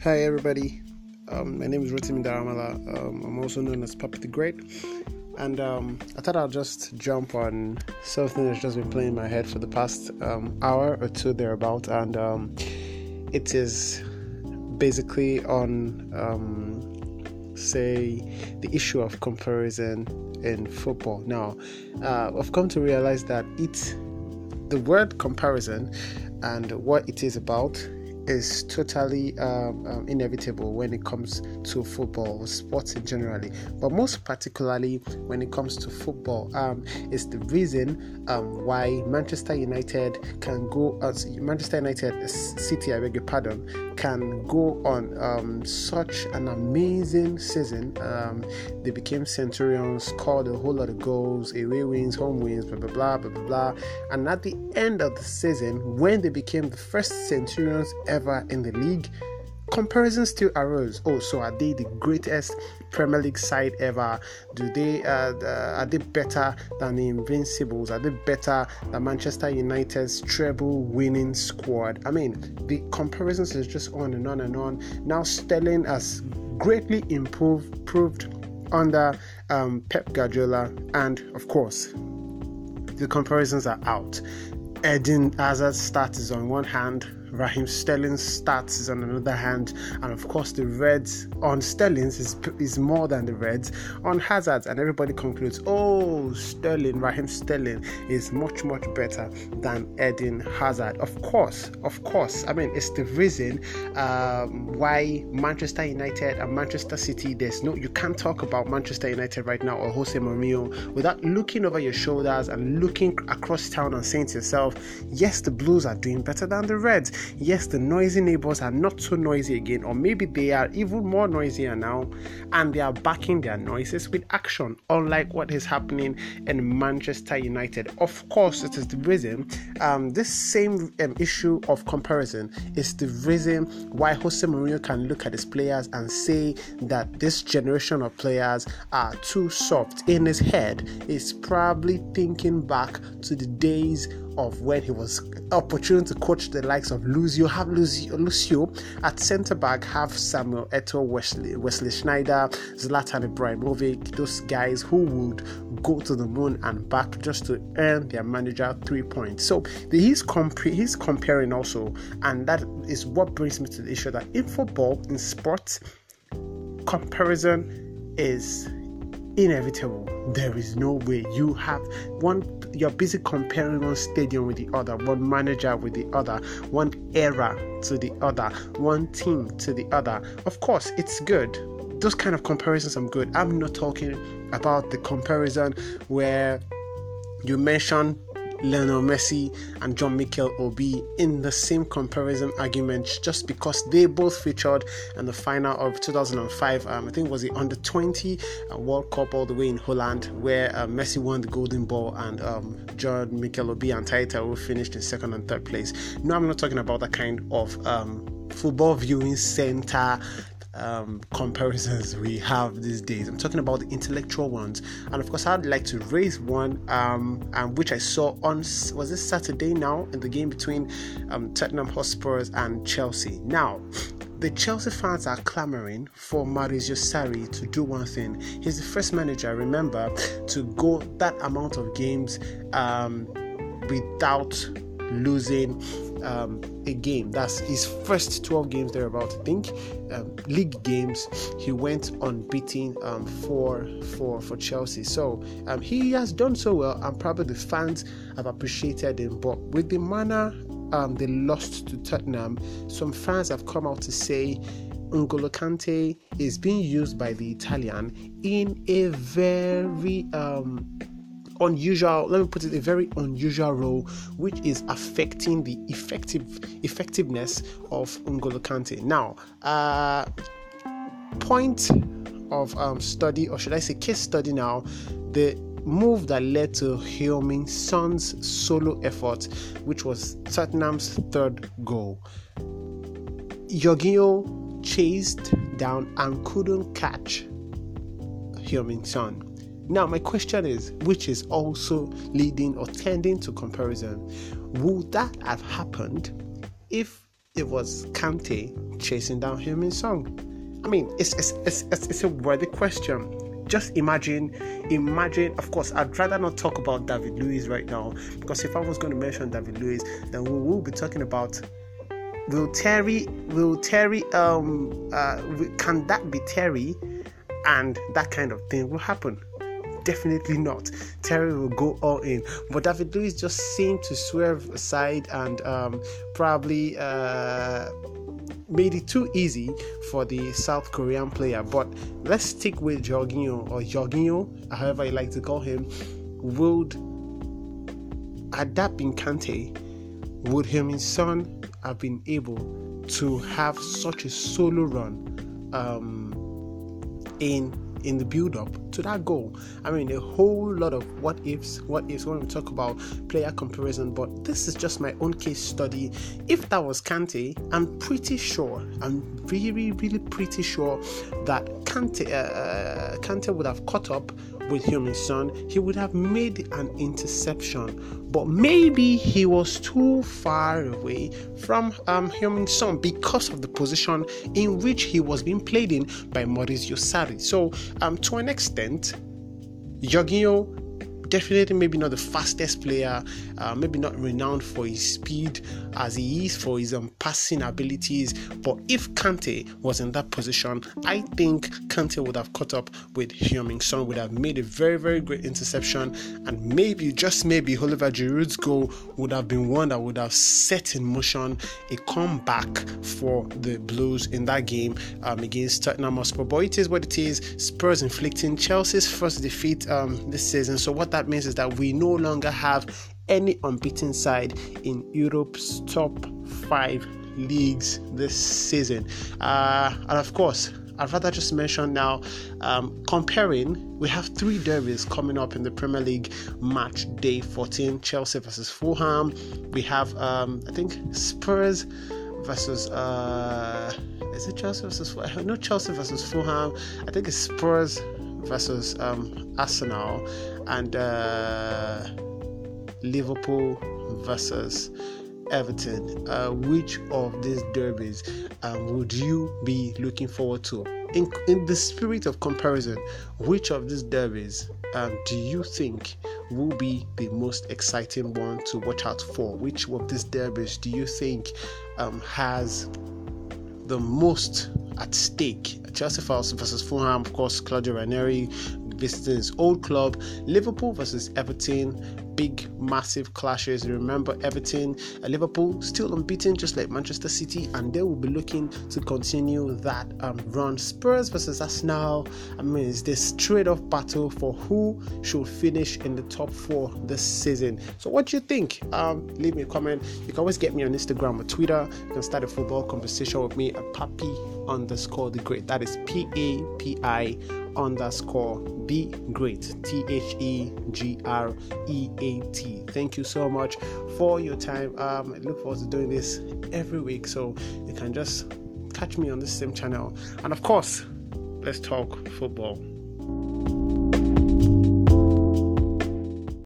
Hi everybody, my name is Rotimi Daramala. I'm also known as Papi the Great, and I thought I'll just jump on something that's just been playing in my head for the past hour or two thereabout, and it is basically on say the issue of comparison in football. Now, I've come to realize that the word comparison and what it is about is totally inevitable when it comes to football or sports in generally, but most particularly when it comes to football. It's the reason why Manchester United City, I beg your pardon, can go on such an amazing season. They became Centurions, scored a whole lot of goals, away wins, home wins, blah blah blah blah blah blah. And at the end of the season, when they became the first Centurions ever in the league, comparisons still arose. Oh, so are they the greatest Premier League side ever? Are they better than the Invincibles? Are they better than Manchester United's treble winning squad? I mean, the comparisons is just on and on and on. Now Sterling has greatly improved under Pep Guardiola, and of course the comparisons are out. Eden Hazard's stats is on one hand, Raheem Sterling's stats is on another hand, and of course the Reds on Sterling's is more than the Reds on Hazard's, and everybody concludes, Raheem Sterling is much much better than Eden Hazard. Of course, I mean, it's the reason why Manchester United and Manchester City, you can't talk about Manchester United right now or Jose Mourinho without looking over your shoulders and looking across town and saying to yourself, yes, the Blues are doing better than the Reds. Yes, the noisy neighbors are not so noisy again, or maybe they are even more noisier now, and they are backing their noises with action, unlike what is happening in Manchester United. Of course, it is the reason, this same issue of comparison is the reason why Jose Mourinho can look at his players and say that this generation of players are too soft. In his head, he's probably thinking back to the days of when he was opportune to coach the likes of Lucio at centre back, have Samuel Eto'o, Wesley Sneijder, Zlatan Ibrahimovic, those guys who would go to the moon and back just to earn their manager 3 points. So he's comparing also, and that is what brings me to the issue that in football, in sports, comparison is inevitable. There is no way. You're busy comparing one stadium with the other, one manager with the other, one era to the other, one team to the other. Of course, it's good. Those kind of comparisons are good. I'm not talking about the comparison where you mention Lionel Messi and Jean-Michel Obi in the same comparison argument just because they both featured in the final of 2005. I think it was the Under-20 World Cup all the way in Holland, where Messi won the Golden Ball and Jean-Michel Obi and Taita finished in second and third place. No, I'm not talking about that kind of football viewing center comparisons we have these days. I'm talking about the intellectual ones, and of course I'd like to raise one which I saw on, was this Saturday now, in the game between Tottenham Hotspurs and Chelsea. Now the Chelsea fans are clamoring for Maurizio Sarri to do one thing. He's the first manager, remember, to go that amount of games without losing a game. That's his first 12 games thereabout, I think. League games, he went unbeaten for Chelsea. So he has done so well, and probably the fans have appreciated him. But with the manner they lost to Tottenham, some fans have come out to say N'Golo Kante is being used by the Italian in a very unusual, let me put it, a very unusual role, which is affecting the effectiveness of N'Golo Kante. Now, point of study, or should I say case study now, the move that led to Heung-min Son's solo effort, which was Tottenham's third goal. Jorginho chased down and couldn't catch Heung-min Son. Now, my question is, which is also leading or tending to comparison, would that have happened if it was Kante chasing down Heung-min Son? I mean, it's a worthy question. Just imagine, of course, I'd rather not talk about David Luiz right now, because if I was going to mention David Luiz, then we will be talking about can that be Terry? And that kind of thing will happen. Definitely not. Terry will go all in. But David Luiz just seemed to swerve aside and probably made it too easy for the South Korean player. But let's stick with Jorginho, however you like to call him. Had that been Kante, would Heung-min Son have been able to have such a solo run in the build-up to that goal? I mean, a whole lot of what ifs when we talk about player comparison, but this is just my own case study. If that was Kante, I'm really, really pretty sure that Kante would have caught up with Heung-min Son. He would have made an interception, but maybe he was too far away from Heung-min Son because of the position in which he was being played in by Maurizio Sarri. So to an extent, Jorginho, definitely maybe not the fastest player, maybe not renowned for his speed as he is for his passing abilities, but if Kante was in that position, I think Kante would have caught up with Heung-min Son, would have made a very, very great interception, and maybe, just maybe, Oliver Giroud's goal would have been one that would have set in motion a comeback for the Blues in that game against Tottenham Hotspur. But it is what it is. Spurs inflicting Chelsea's first defeat this season. So what that means is that we no longer have any unbeaten side in Europe's top 5 leagues this season. And of course, I'd rather just mention now, comparing, we have 3 derbies coming up in the Premier League match day 14. Chelsea versus Fulham. We have, I think, Spurs versus, is it Chelsea versus Fulham? No, Chelsea versus Fulham. I think it's Spurs versus Arsenal, and Liverpool versus Everton. Which of these derbies would you be looking forward to? In the spirit of comparison, which of these derbies do you think will be the most exciting one to watch out for? Which of these derbies do you think has the most at stake? Chelsea versus Fulham, of course, Claudio Ranieri visiting his old club. Liverpool versus Everton, big, massive clashes. Remember, Everton, Liverpool still unbeaten, just like Manchester City, and they will be looking to continue that run. Spurs versus Arsenal. I mean, it's this trade-off battle for who should finish in the top 4 this season. So what do you think? Leave me a comment. You can always get me on Instagram or Twitter. You can start a football conversation with me at Papi_the Great. That is PAPI_the Great. Thank you so much for your time. I look forward to doing this every week, so you can just catch me on this same channel. And of course, let's talk football.